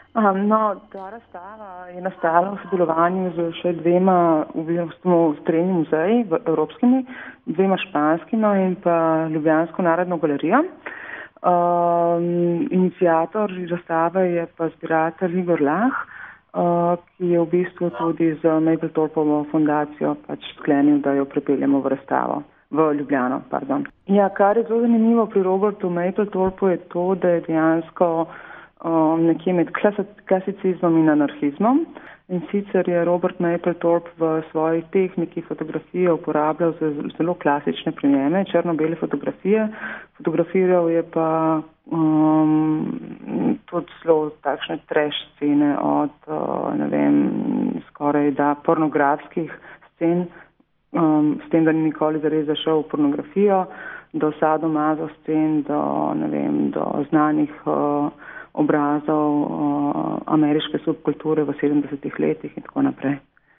Ta razstava je nastala v sodelovanju z še dvema, s tremi muzeji, evropskimi, dvema španskima in pa Ljubljansko narodno galerijo. Iniciator razstave je pa zbiratelj Igor Lah, ki je v bistvu tudi z Mapletorpovo fundacijo sklenil, da jo pripeljemo v razstavo. V Ljubljano, pardon. Ja, kar je zelo zanimivo pri Robertu Mapletorpu je to, da je dejansko nekje med klasicizmom in anarhizmom. In sicer je Robert Mapletorp v svoji tehniki fotografije uporabljal zelo klasične prijeme, črno-bele fotografije. Fotografiral je pa tudi zelo takšne trash scene od, skoraj da pornografskih scen, s tem, da ni nikoli zares zašel v pornografijo, do sadomazo scen, do znanih obrazov ameriške subkulture v 70. letih in tako naprej.